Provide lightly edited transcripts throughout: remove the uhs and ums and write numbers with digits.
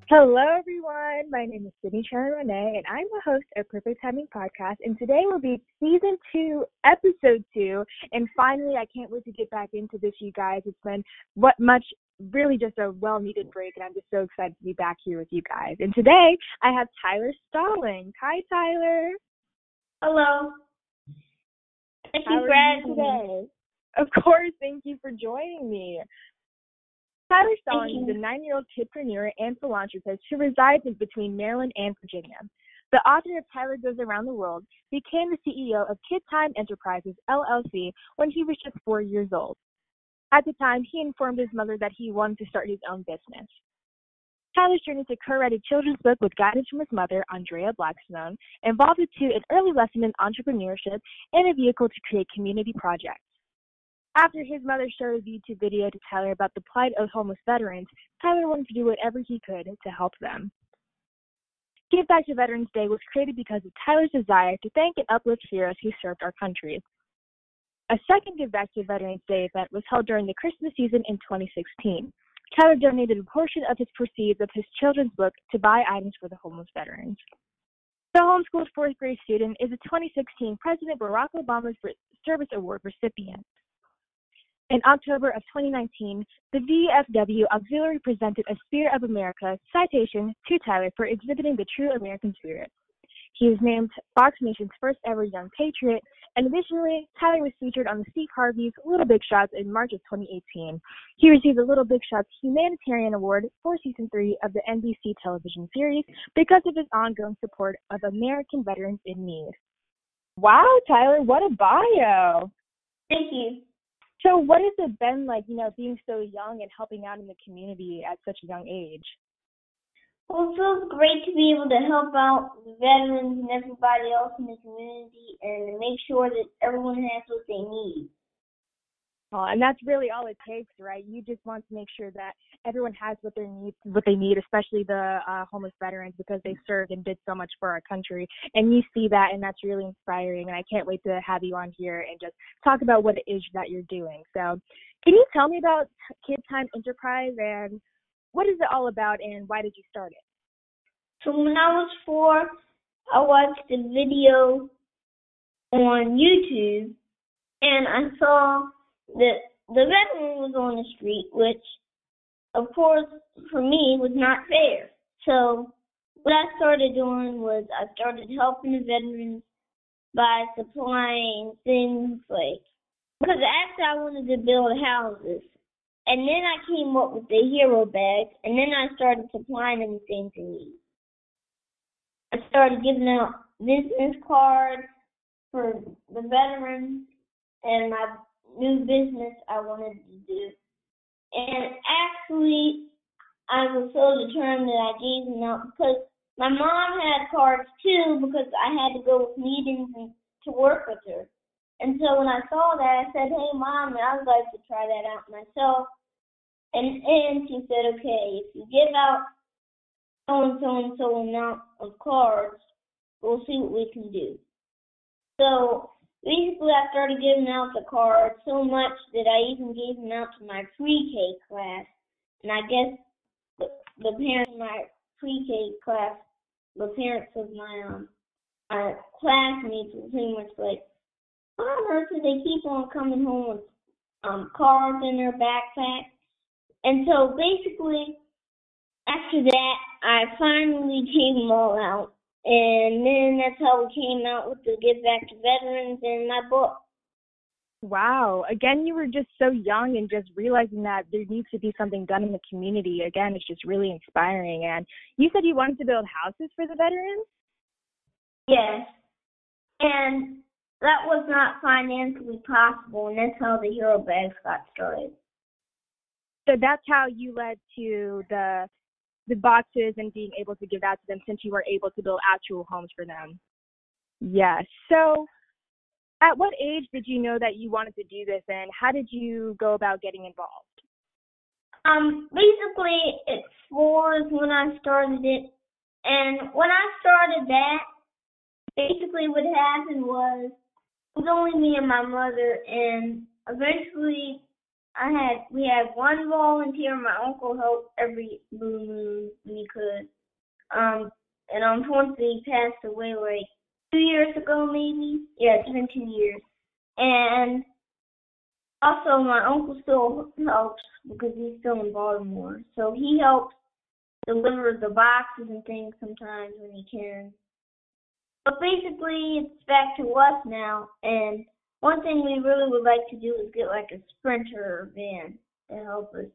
Hello, everyone. My name is Sydney Chandler Renee, and I'm the host of Perfect Timing Podcast. And today will be Season 2, Episode 2. And finally, I can't wait to get back into this, you guys. It's been really just a well-needed break, and I'm just so excited to be back here with you guys. And today, I have Tyler Stalling. Hi, Tyler. Hello. Thank you for asking today. Of course, thank you for joining me. Tyler Stalling is a 9-year-old kidpreneur and philanthropist who resides between Maryland and Virginia. The author of Tyler Goes Around the World became the CEO of Kid Time Enterprises, LLC, when he was just 4 years old. At the time, he informed his mother that he wanted to start his own business. Tyler's journey to co-write a children's book with guidance from his mother, Andrea Blackstone, involved the two an early lesson in entrepreneurship and a vehicle to create community projects. After his mother showed a YouTube video to Tyler about the plight of homeless veterans, Tyler wanted to do whatever he could to help them. Give Back to Veterans Day was created because of Tyler's desire to thank and uplift heroes who served our country. A second Give Back to Veterans Day event was held during the Christmas season in 2016. Tyler donated a portion of his proceeds of his children's book to buy items for the homeless veterans. The homeschooled fourth grade student is a 2016 President Barack Obama's Service Award recipient. In October of 2019, the VFW Auxiliary presented a Spirit of America citation to Tyler for exhibiting the true American spirit. He was named Fox Nation's first ever Young Patriot, and additionally, Tyler was featured on the Steve Harvey's Little Big Shots in March of 2018. He received the Little Big Shots Humanitarian Award for Season 3 of the NBC television series because of his ongoing support of American veterans in need. Wow, Tyler, what a bio! Thank you. So what has it been like, being so young and helping out in the community at such a young age? Well, it feels great to be able to help out the veterans and everybody else in the community and to make sure that everyone has what they need. Oh, and that's really all it takes, right? You just want to make sure that everyone has what they need, especially the homeless veterans, because they served and did so much for our country. And you see that, and that's really inspiring. And I can't wait to have you on here and just talk about what it is that you're doing. So can you tell me about Kid Time Enterprise and what is it all about and why did you start it? So when I was 4, I watched a video on YouTube, and I saw that the veteran was on the street, which, of course, for me, was not fair. So what I started doing was I started helping the veterans by supplying things like, because after I wanted to build houses, and then I came up with the hero bags, and then I started supplying them with things they need. I started giving out business cards for the veterans and my new business I wanted to do. And actually, I was so determined that I gave them out because my mom had cards too because I had to go with meetings and to work with her. And so when I saw that, I said, "Hey, Mom, I would like to try that out myself." And she said, "Okay, if you give out so amount of cards, we'll see what we can do." So basically, I started giving out the cards so much that I even gave them out to my pre-K class. And I guess the parents in my pre-K class, the parents of my classmates were pretty much like, "How on earth do they keep on coming home with cards in their backpack?" And so basically, after that, I finally gave them all out. And then that's how we came out with the Give Back to Veterans in my book. Wow. Again, you were just so young and just realizing that there needs to be something done in the community. Again, it's just really inspiring. And you said you wanted to build houses for the veterans? Yes. And that was not financially possible, and that's how the Hero Bags got started. So that's how you led to the boxes and being able to give that to them since you were able to build actual homes for them. Yes. So at what age did you know that you wanted to do this, and how did you go about getting involved? Basically, at 4 is when I started it. And when I started that, basically what happened was, it was only me and my mother, and eventually we had one volunteer. My uncle helped every blue moon when he could. And unfortunately he passed away like 2 years ago, maybe. Yeah, it's been 2 years. And also my uncle still helps because he's still in Baltimore. So he helps deliver the boxes and things sometimes when he can. But basically, it's back to us now, and one thing we really would like to do is get like a Sprinter van to help us.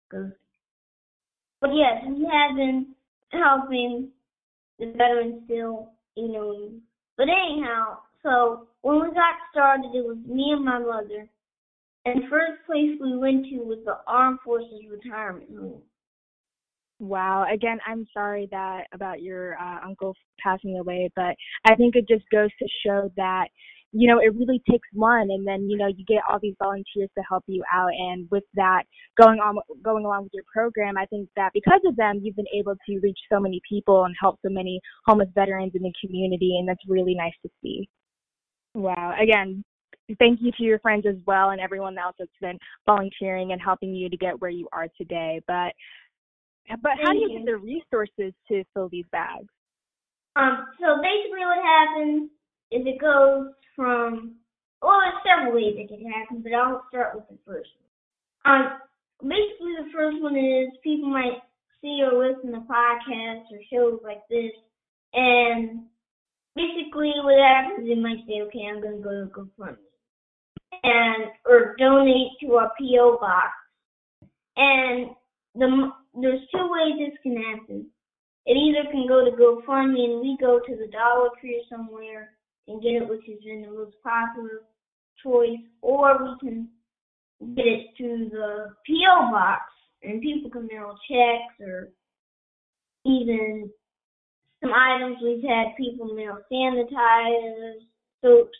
But yes, we have been helping the veterans still, But anyhow, so when we got started, it was me and my mother, and the first place we went to was the Armed Forces Retirement Home. Wow. Again, I'm sorry about your uncle passing away, but I think it just goes to show that, it really takes one, and then, you get all these volunteers to help you out. And with that, going along with your program, I think that because of them, you've been able to reach so many people and help so many homeless veterans in the community, and that's really nice to see. Wow. Again, thank you to your friends as well and everyone else that's been volunteering and helping you to get where you are today. But how do you get the resources to fill these bags? So basically what happens is it goes from, there's several ways it can happen, but I'll start with the first one. Basically the first one is people might see or listen to podcasts or shows like this, and basically what happens, they might say, okay, I'm going to go to GoFundMe, or donate to our P.O. box. And there's two ways this can happen. It either can go to GoFundMe and we go to the Dollar Tree or somewhere and get it, which has been the most popular choice, or we can get it to the P.O. box and people can mail checks or even some items. We've had people mail sanitizers, soaps.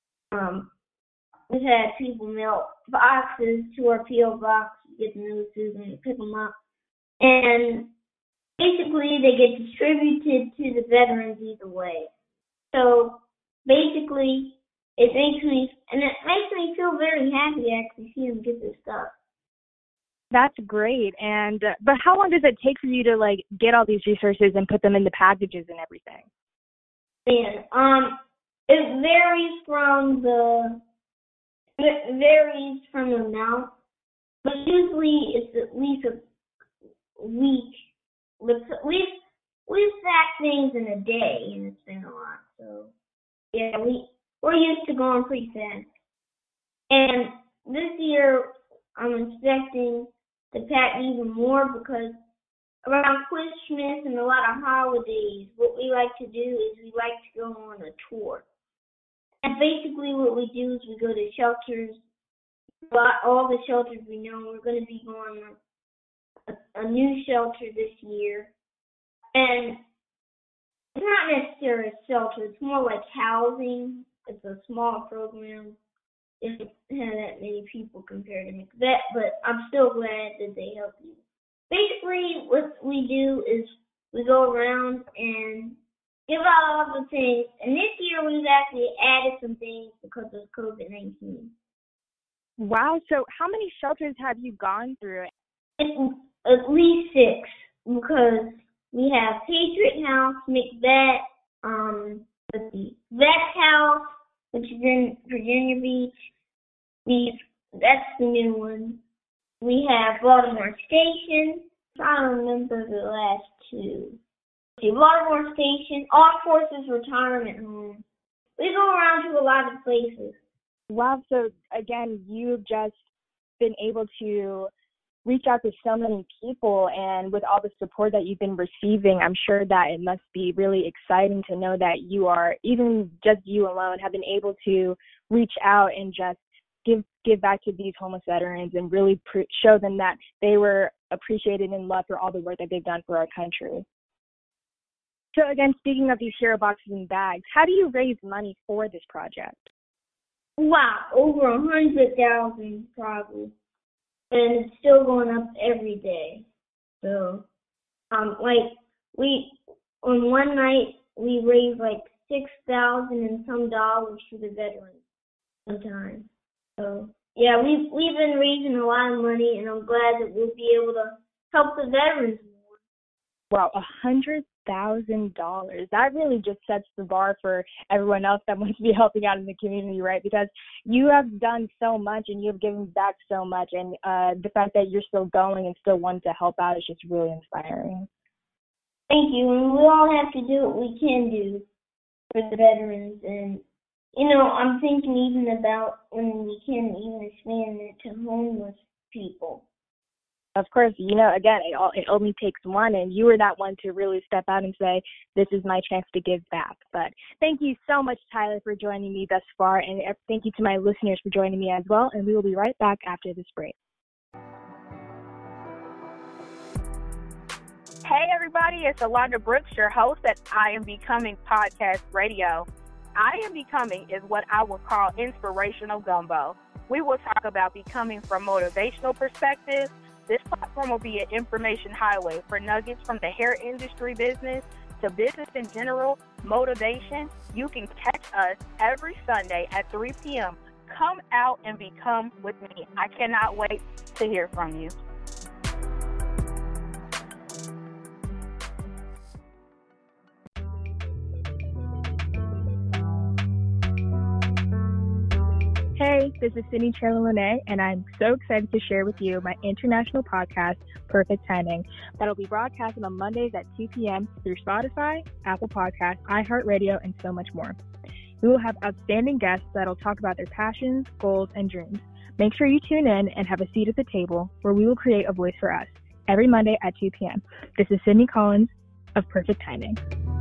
We've had people mail boxes to our P.O. box, get the notices and pick them up. And basically, they get distributed to the veterans either way. So basically, it makes me feel very happy to actually see them get this stuff. That's great. And but how long does it take for you to get all these resources and put them in the packages and everything? And it varies from the amount, but usually it's at least a week. We've sacked things in a day, and it's been a lot. So yeah, we're used to going pretty fast. And this year, I'm expecting to pack even more because around Christmas and a lot of holidays, what we like to do is we like to go on a tour. And basically what we do is we go to shelters, all the shelters we know. We're going to be going to a new shelter this year. And it's not necessarily a shelter, it's more like housing. It's a small program. It doesn't have that many people compared to McVet, but I'm still glad that they help you. Basically, what we do is we go around and give out all the things. And this year we've actually added some things because of COVID-19. Wow. So how many shelters have you gone through? It's at least 6 because we have Patriot House, McVet, Vet House, which is in Virginia Beach. That's the new one. We have Baltimore Station. I don't remember the last two. Baltimore Station, Armed Forces Retirement Home. We go around to a lot of places. Wow. So again, you've just been able to reach out to so many people, and with all the support that you've been receiving, I'm sure that it must be really exciting to know that you are, even just you alone, have been able to reach out and just give back to these homeless veterans and really show them that they were appreciated and loved for all the work that they've done for our country. So again, speaking of these hero boxes and bags, how do you raise money for this project? Wow, over 100,000 probably. And it's still going up every day. So, we on one night we raised like $6,000 and some dollars for the veterans sometimes. So Yeah, we've been raising a lot of money, and I'm glad that we'll be able to help the veterans more. Wow, $100,000. That really just sets the bar for everyone else that wants to be helping out in the community, right? Because you have done so much and you have given back so much, and the fact that you're still going and still wanting to help out is just really inspiring. Thank you, and we all have to do what we can do for the veterans, and I'm thinking even about when we can even expand it to homeless people. Of course, again, it only takes one, and you were that one to really step out and say, this is my chance to give back. But thank you so much, Tyler, for joining me thus far, and thank you to my listeners for joining me as well, and we will be right back after this break. Hey, everybody, it's Alondra Brooks, your host at I Am Becoming Podcast Radio. I Am Becoming is what I would call inspirational gumbo. We will talk about becoming from motivational perspectives. This platform will be an information highway for nuggets from the hair industry business to business in general, motivation. You can catch us every Sunday at 3 p.m. Come out and become with me. I cannot wait to hear from you. Hey, this is Sydney Cherla-Lene, and I'm so excited to share with you my international podcast, Perfect Timing, that'll be broadcasted on Mondays at 2 p.m. through Spotify, Apple Podcasts, iHeartRadio, and so much more. We will have outstanding guests that'll talk about their passions, goals, and dreams. Make sure you tune in and have a seat at the table where we will create a voice for us every Monday at 2 p.m. This is Sydney Collins of Perfect Timing.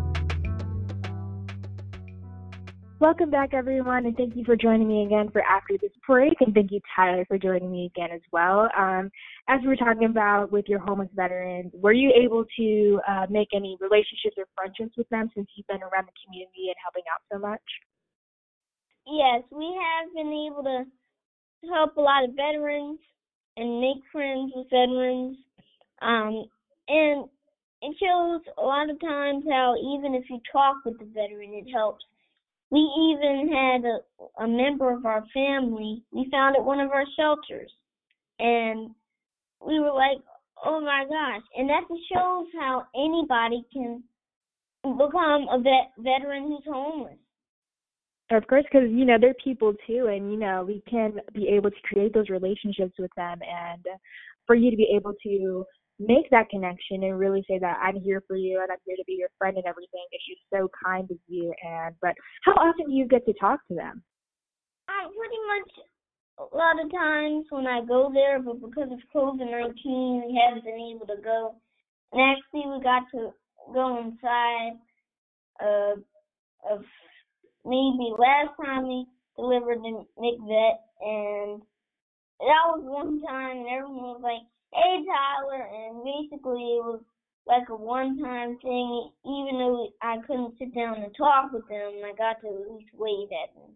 Welcome back, everyone, and thank you for joining me again for After This Break, and thank you, Tyler, for joining me again as well. As we were talking about with your homeless veterans, were you able to make any relationships or friendships with them since you've been around the community and helping out so much? Yes, we have been able to help a lot of veterans and make friends with veterans, and it shows a lot of times how even if you talk with the veteran, it helps. We even had a member of our family we found at one of our shelters, and we were like, oh my gosh. And that just shows how anybody can become a veteran who's homeless. Of course, because, they're people too, and, we can be able to create those relationships with them, and for you to be able to make that connection and really say that I'm here for you and I'm here to be your friend and everything. It's just so kind of you. But how often do you get to talk to them? Pretty much a lot of times when I go there, but because of COVID-19, we haven't been able to go. And actually, we got to go inside of maybe last time we delivered the McVet, and that was one time, and everyone was like, hey, Tyler, and basically it was like a one-time thing. Even though I couldn't sit down and talk with them, I got to at least wave at them.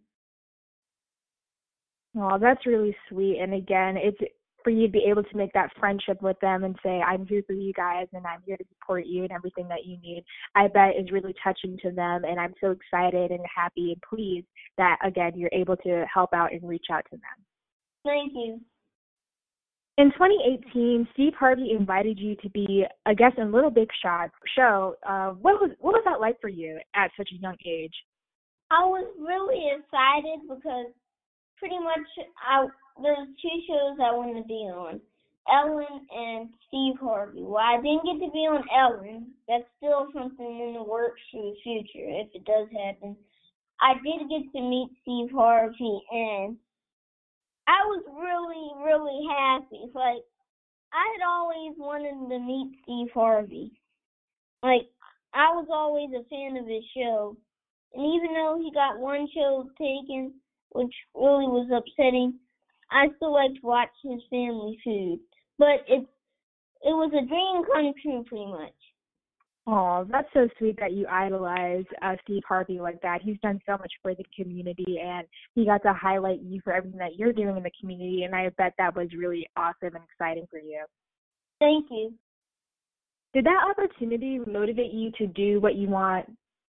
Oh, that's really sweet. And again, it's for you to be able to make that friendship with them and say, I'm here for you guys and I'm here to support you and everything that you need, I bet is really touching to them. And I'm so excited and happy and pleased that, again, you're able to help out and reach out to them. Thank you. In 2018, Steve Harvey invited you to be a guest in Little Big show. What was that like for you at such a young age? I was really excited because pretty much there's two shows I wanted to be on, Ellen and Steve Harvey. Well, I didn't get to be on Ellen. That's still something in the works for the future if it does happen. I did get to meet Steve Harvey, and I was really, really happy. Like, I had always wanted to meet Steve Harvey. Like, I was always a fan of his show. And even though he got one show taken, which really was upsetting, I still like to watch his family food. But it was a dream come true, pretty much. Oh, that's so sweet that you idolize Steve Harvey like that. He's done so much for the community, and he got to highlight you for everything that you're doing in the community, and I bet that was really awesome and exciting for you. Thank you. Did that opportunity motivate you to do what you want?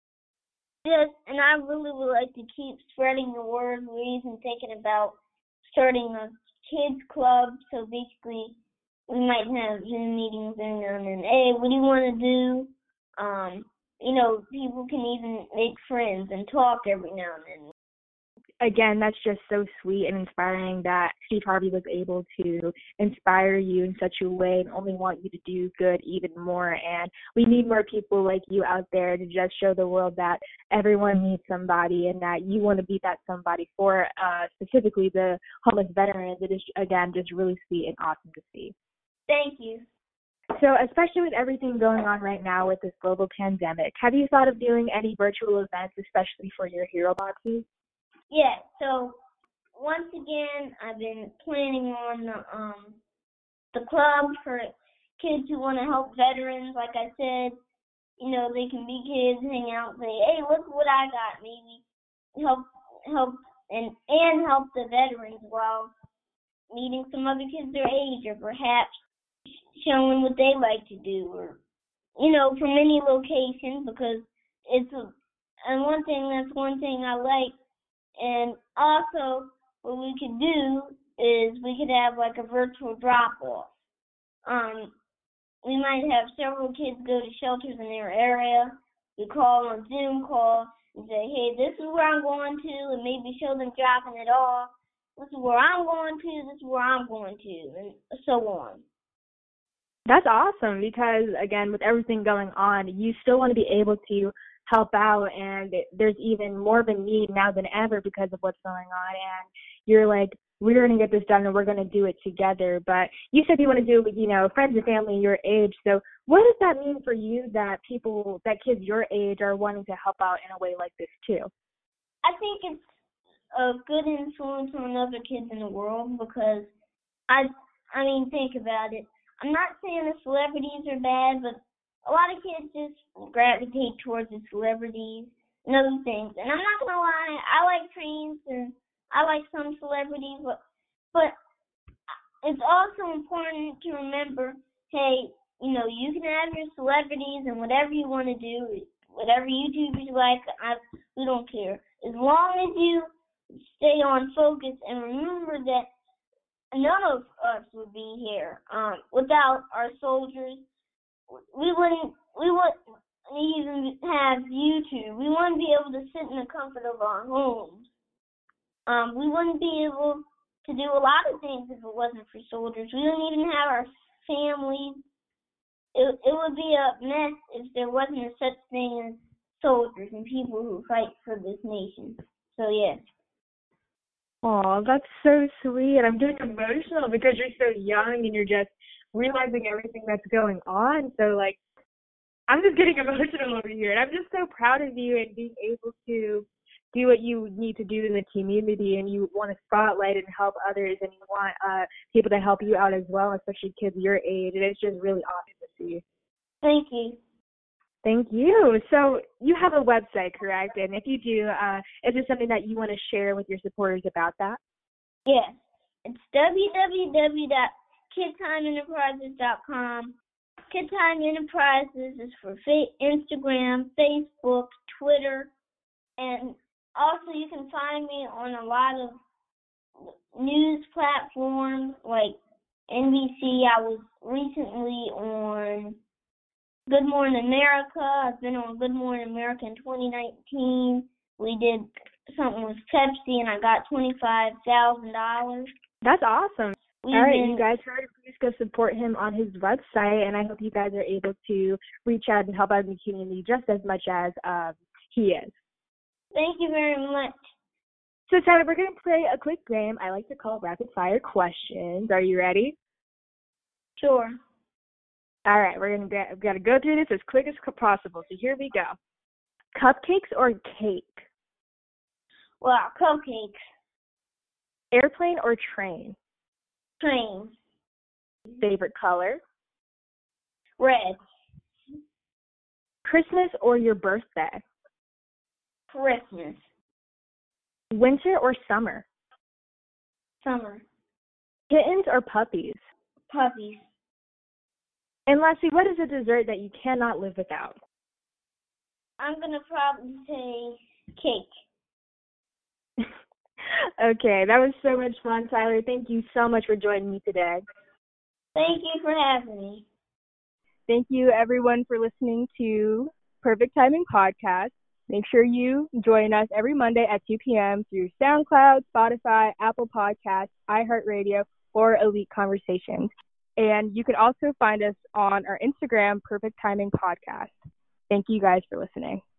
Yes, and I really would like to keep spreading the word. We're even thinking about starting a kids club. So basically, we might have Zoom meetings and then, hey, what do you want to do? People can even make friends and talk every now and then. Again, that's just so sweet and inspiring that Steve Harvey was able to inspire you in such a way and only want you to do good even more. And we need more people like you out there to just show the world that everyone needs somebody and that you want to be that somebody for specifically the homeless veterans. It is, again, just really sweet and awesome to see. Thank you. So especially with everything going on right now with this global pandemic, have you thought of doing any virtual events, especially for your hero boxes? Yeah, so once again, I've been planning on the club for kids who want to help veterans. Like I said, they can be kids, hang out, say, hey, look what I got. Maybe help and help the veterans while meeting some other kids their age, or perhaps showing what they like to do, or from any location, because one thing I like. And also, what we could do is we could have like a virtual drop-off. We might have several kids go to shelters in their area. We call on Zoom call and say, hey, this is where I'm going to, and maybe show them dropping it off. This is where I'm going to, this is where I'm going to, and so on. That's awesome because, again, with everything going on, you still want to be able to help out, and there's even more of a need now than ever because of what's going on, and you're like, we're going to get this done and we're going to do it together. But you said you want to do it with, friends and family your age, so what does that mean for you that kids your age are wanting to help out in a way like this too? I think it's a good influence on other kids in the world because, think about it. I'm not saying the celebrities are bad, but a lot of kids just gravitate towards the celebrities and other things. And I'm not going to lie, I like trains and I like some celebrities, but it's also important to remember, hey, you can have your celebrities and whatever you want to do, whatever YouTubers you like, we don't care. As long as you stay on focus and remember that none of us would be here without our soldiers. We wouldn't even have YouTube. We wouldn't be able to sit in the comfort of our homes. We wouldn't be able to do a lot of things if it wasn't for soldiers. We wouldn't even have our families. It would be a mess if there wasn't a such thing as soldiers and people who fight for this nation. So, yes. Oh, that's so sweet. I'm getting emotional because you're so young and you're just realizing everything that's going on. So, I'm just getting emotional over here. And I'm just so proud of you and being able to do what you need to do in the community, and you want to spotlight and help others, and you want people to help you out as well, especially kids your age. And it's just really awesome to see. Thank you. Thank you. So you have a website, correct? And if you do, is there something that you want to share with your supporters about that? Yes. It's www.kidtimeenterprises.com. Kid Time Enterprises is for Instagram, Facebook, Twitter, and also you can find me on a lot of news platforms like NBC. I was recently on Good Morning America. I've been on Good Morning America in 2019. We did something with Pepsi, and I got $25,000. That's awesome. All right, you guys heard it. Please go support him on his website, and I hope you guys are able to reach out and help out in the community just as much as he is. Thank you very much. So, Tyler, we're going to play a quick game I like to call Rapid Fire Questions. Are you ready? Sure. All right, we've got to go through this as quick as possible. So here we go. Cupcakes or cake? Well, cupcakes. Airplane or train? Train. Favorite color? Red. Christmas or your birthday? Christmas. Winter or summer? Summer. Kittens or puppies? Puppies. And lastly, what is a dessert that you cannot live without? I'm going to probably say cake. Okay, that was so much fun, Tyler. Thank you so much for joining me today. Thank you for having me. Thank you, everyone, for listening to Perfect Timing Podcast. Make sure you join us every Monday at 2 p.m. through SoundCloud, Spotify, Apple Podcasts, iHeartRadio, or Elite Conversations. And you can also find us on our Instagram, Perfect Timing Podcast. Thank you guys for listening.